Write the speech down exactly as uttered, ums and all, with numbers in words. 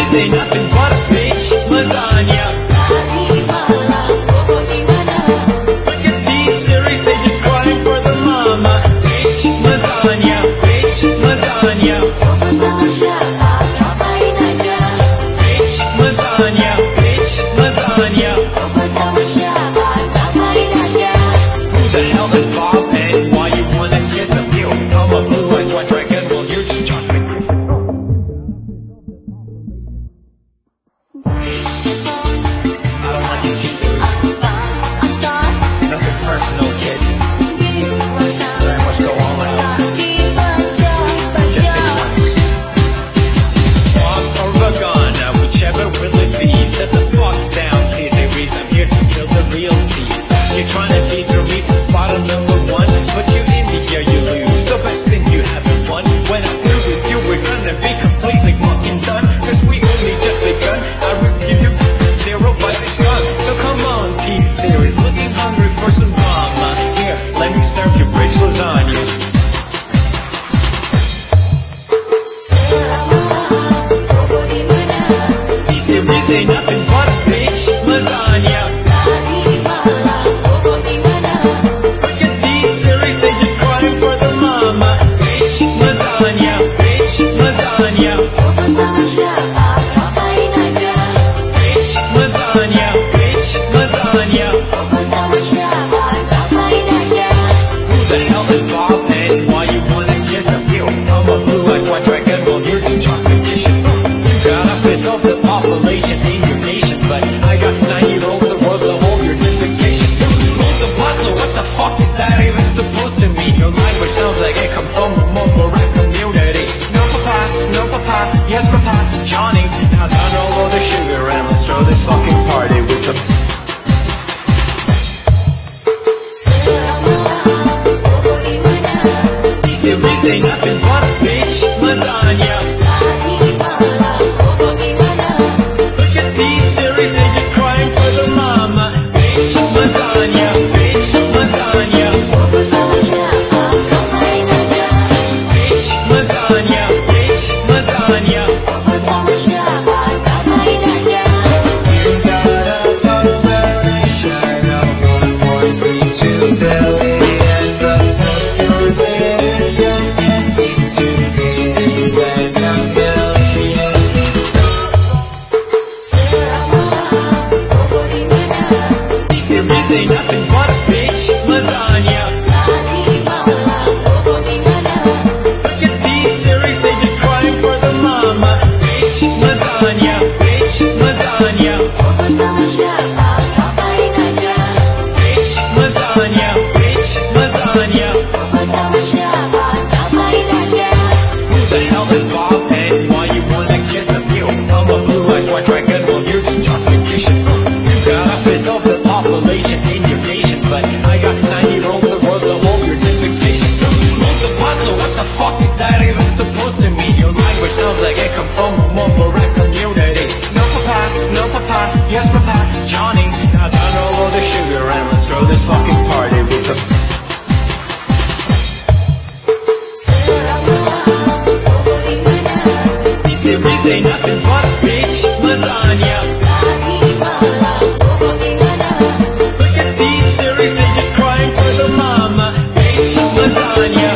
ain't nothing but a bitch lasagna. Look at these series, they just crying for the mama. Bitch lasagna, bitch lasagna. Bitch lasagna, bitch lasagna. Who the hell is Bob and why you wanna kiss him? You, I'm a blue-eyed white dragon, well you're just chocolate. Nothing personal, kid. Very much go all out. Just six months. Bob or Vagana, whichever will it be. Set the fuck down, please. Hey, Reese, I'm here to spill the real tea. You're trying to beat the reef, bottom number one, but you in the air, you lose. So best thing you haven't won. When I'm through with you, we're gonna be completely fucking done. Cause we only just begun. I will give you zero by the gun. So come on, T-Series, looking hungry for some drama. Here, let me serve you rich lasagna. T-Series ain't nothing but a bitch lasagna. Look at these series, they just crying for the mama. Bitch lasagna, bitch lasagna. Bitch lasagna, bitch lasagna. Who the hell is Bob and why you wanna kiss him? You, I'm a blue-eyed white dragon, well you're just chocolate dishes. You gotta fit off the population in your nation, but I got nine-year-olds that world to hold your dissertation. The butler, what the fuck is that even supposed to mean? Your language sounds like it comes from a mumble rap community. No papa, no papa, yes papa, Johnny. Now down all of the sugar and let's throw this fucking party with some. Series ain't nothing but a bitch lasagna. Look at these series, they just crying for the mama. Bitch lasagna, bitch lasagna. Bitch lasagna, bitch lasagna. You got a population of one point three two billion, but most your billion can't seem to be like a million. Series ain't nothing but a bitch lasagna. Look at these series, they just crying for the mama. Bitch lasagna, bitch lasagna. Bitch lasagna, bitch lasagna. Who the hell is Bob and why you wanna kiss him? You, I'm a blue-eyed white dragon, well you're just chocolate dishes. You gotta fit off the population in your nation, but I got nine-year-olds that world to hold your dissertation. The butler, what the fuck is that even supposed to mean? Your language sounds like it comes from a mumble rap community. No papa, no papa, yes papa, Johnny. Now down all of the sugar and let's throw this fucking party with some. Series ain't nothing but a bitch lasagna. Look at these series, they just crying for the mama. Bitch lasagna.